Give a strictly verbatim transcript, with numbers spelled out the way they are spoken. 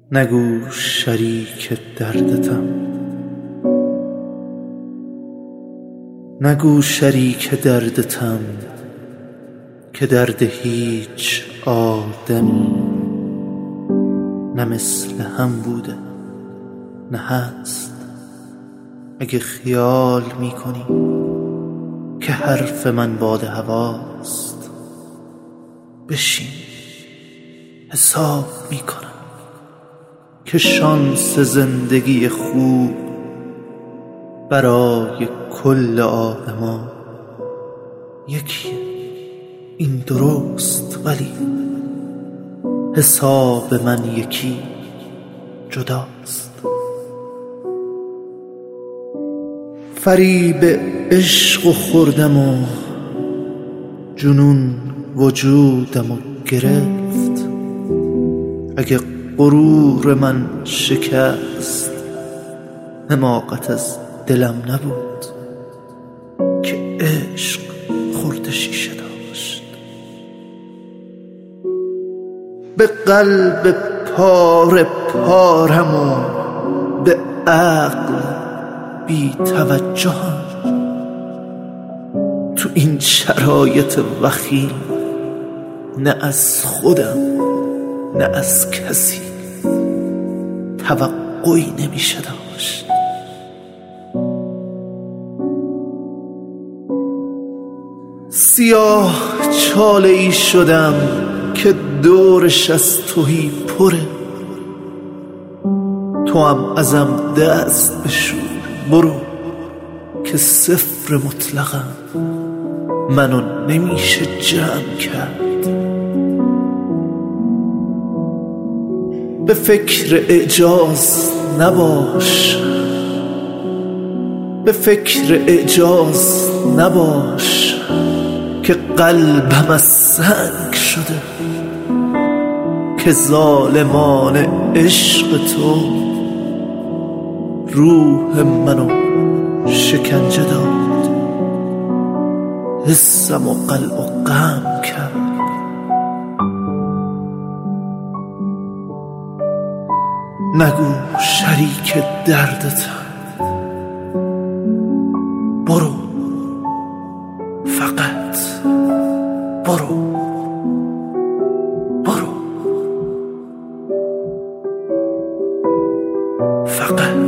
نگو شریک دردتم، نگو شریک دردتم که درد هیچ آدمی نه مثل هم بوده نه هست. اگه خیال میکنی که حرف من باد هواست، بشین حساب میکنم که شانس زندگی خوب برای کل آدما یکیه. این درست، ولی حساب من یکی جداست. فریب عشق خوردم و جنون وجودم و گرفت. اگه غرور من شکست، حماقت از دلم نبود که عشق خورد شیشه داشت. به قلب پاره پارم و به عقل بی توجهم. تو این شرایط وخیم نه از خودم نه از کسی توقعی نمیشه داشت. سیاه چاله ای شدم که دورش از تهی پره. تو هم ازم دست بشور، برو که صفر مطلقم، منو نمیشه جمع کرد. به فکر اعجاز نباش، به فکر اعجاز نباش که قلبم از سنگ شده، که ظالمان عشق تو روح منو شکنجه داد، حسم و قلب و غم کرد. نگو شریک دردتم، برو فقط برو برو فقط